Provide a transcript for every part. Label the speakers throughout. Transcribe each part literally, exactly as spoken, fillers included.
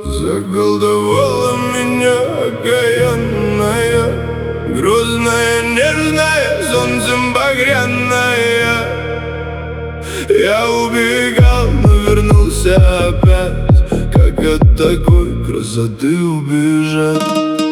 Speaker 1: Заколдовала меня окаянная, грозная, нежная, солнцем багряная. Я убегал, но вернулся опять. Как от такой красоты убежать?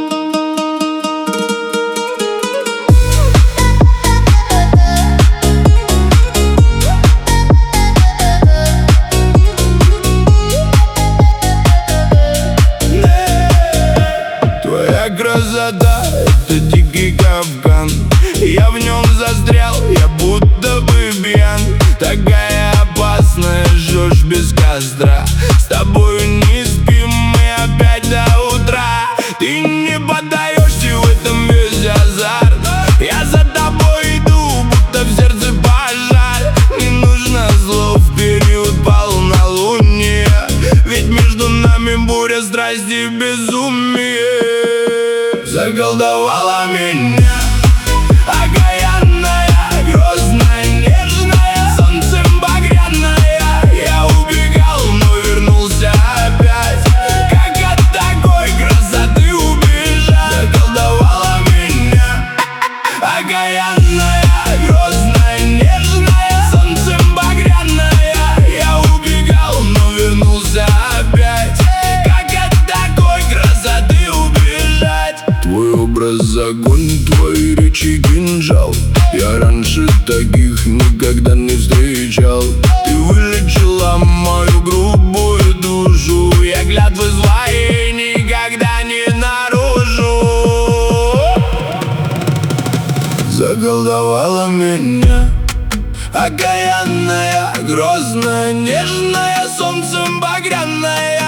Speaker 1: Красота — это дикий капкан. Я в нем застрял, я будто бы пьян. Такая опасная, жжешь без костра. С тобою не спим мы опять до утра. Ты не поддаешься, в этом весь азарт. Я за тобой иду, будто в сердце пожар. Не нужно слов в период полнолуния, ведь между нами буря страсти и безумие. Заколдовала меня окаянная, грозная, нежная, солнцем багряная. Я убегал, но вернулся опять. Как от такой красоты убежать? Заколдовала меня окаянная, грозная, нежная, солнцем багряная. Я убегал, но вернулся опять. Как от такой красоты убежать? Твой образ огонь, твои речи кинжал. Я раньше таких никогда не встречал. Ты вылечила мою грубую душу. Я клятвы свои никогда не нарушу. Заколдовала меня окаянная, грозная, нежная, солнцем багряная.